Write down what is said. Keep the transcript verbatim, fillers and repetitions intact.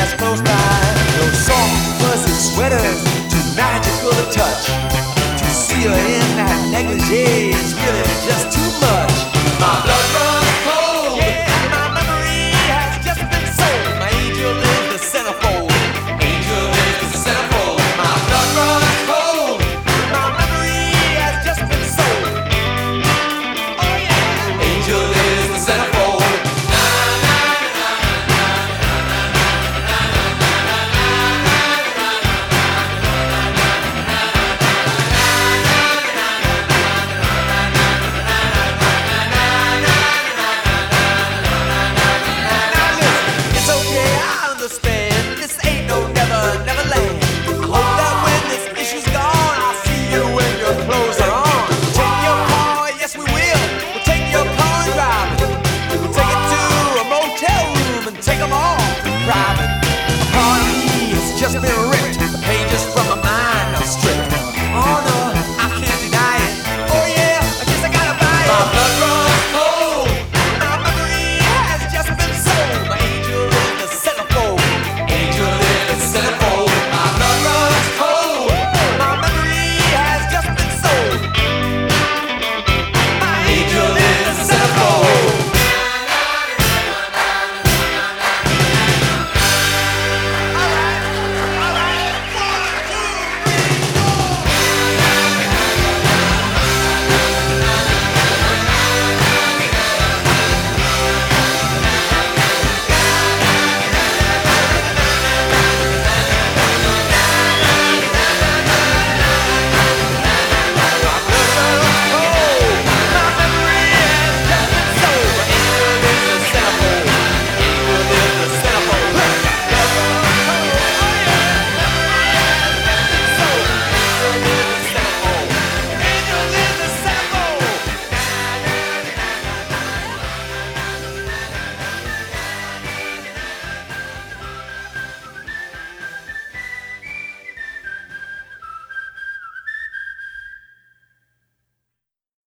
that's close by. Those soft, fuzzy sweaters, too magical to touch. To see her in that negligee is really just too much. My blood runs cold, yeah, my memory has just been sold. My angel is the centerfold. Angel is the centerfold. My blood runs cold, my memory has just been sold. Oh yeah, angel is the centerfold. Just been